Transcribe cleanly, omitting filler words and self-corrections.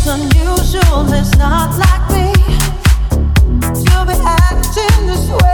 unusual, it's not like me to be acting this way.